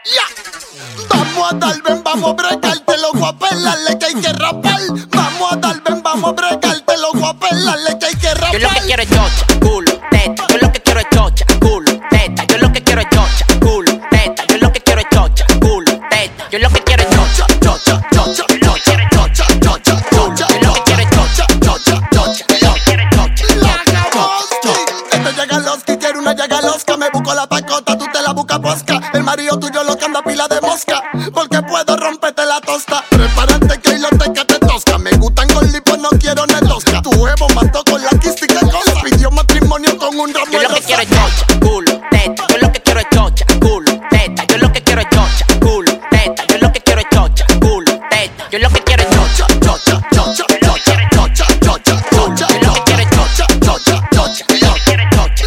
Vamos a dar, ven, vamos a bregarte, los voy a pelarle que hay que rapar. Vamos a dar, ven, vamos a bregarte, los voy a pelarle que hay que rapar. Yo lo que quiero es chocha, culo, teta. Yo lo que quiero es chocha, culo, teta. Yo lo que quiero es chocha, culo, teta. Yo lo que quiero es chocha, culo, teta. Yo lo que quiero es chocha, chocha, chocha, chocha, chocha, chocha, chocha. Yo lo que quiero es chocha, chocha, chocha. Yo lo que quiero es chocha. Este Yagaloski quiere una Yagalosca. Me busco la pacota, tú te la buscas posca. El marido tuyo lo que anda pila de mosca, porque puedo romperte la tosta. Prepárate que lo teca te tosca. Me gustan con lipo, no quiero netosca. Tu huevo mató con la quística cosa. Pidió matrimonio con un ramo de rosa. Yo lo que quiero es chocha, culo, teta. Yo lo que quiero es chocha, culo, teta. Yo lo que quiero es chocha, culo, teta. Yo lo que quiero es chocha, culo, teta. Yo lo que quiero es chocha, chocha, chocha, chocha, chocha, chocha, chocha. Yo lo que quiero es chocha, chocha, chocha. Yo lo que quiero es chocha,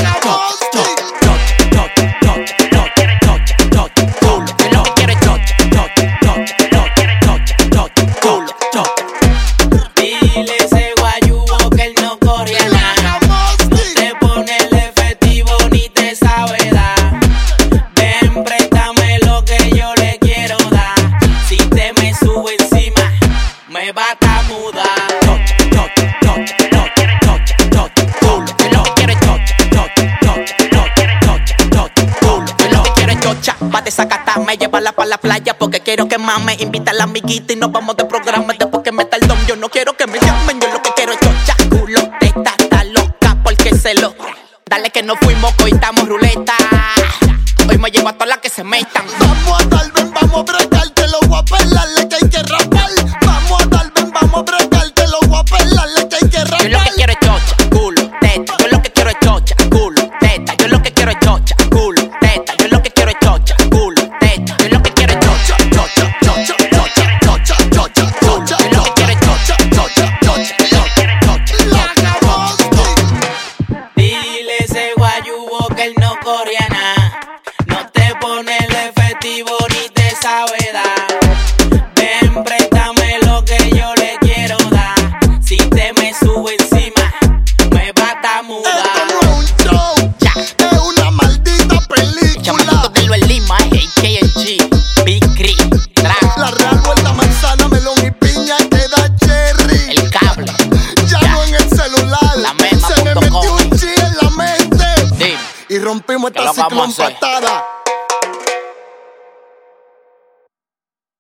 Dile ese guayubo que él no corre a nada. No te pone el efectivo ni te sabe dar. Ven, préstame lo que yo le quiero dar. Si te me sube encima, me va a mudar. Chocha, chocha, chocha, chocha, chocha, chocha, culo. Yo lo que quiero es chocha, chocha, chocha, chocha, chocha, chocha, culo. Yo lo que quiero es chocha, pa' desacatarme, llevarla pa' la playa porque quiero que mame, invita a la amiguita y nos vamos de programa después que meta el dom. Yo no quiero que me llamen, yo lo que quiero es chocha, culo, teta, está loca porque se lo. Dale que no fuimos, hoy estamos ruleta. Hoy me llevo a todas las que se metan. Vamos a dar, ven, vamos a bregarte, los voy a pelarle que hay que rapar. Vamos a dar, ven, vamos a bregarte, los voy a pelarle que hay que rapar. Yo lo que quiero es chocha, culo, teta. Yo lo que quiero es chocha, culo, teta. Yo lo que quiero es chocha, culo, teta. Yo lo que quiero es chocha, culo, teta. Yo lo que quiero es chocha, chocha, chocha, chocha, chocha, chocha, chocha. Yo lo que quiero es chocha, chocha, chocha. Yo lo que quiero es chocha. Dile ese guayubo que él no corre a nada. No te pone el efectivo ni te sabe dar. Ven, préstame lo que yo le quiero dar. Si te me sube encima, me va a mudar. Esto no es un show, Ya. es una maldita película. Chamaquito de lo en Lima, AKG, Big Crit, Drag, La real vuelta manzana, melón y piña queda cherry. el cable. Ya no en el celular, La mema se me punto metió com. un chi en la mente Dime. y rompimos ¿Qué esta lo vamos a ciclón hacer? patada.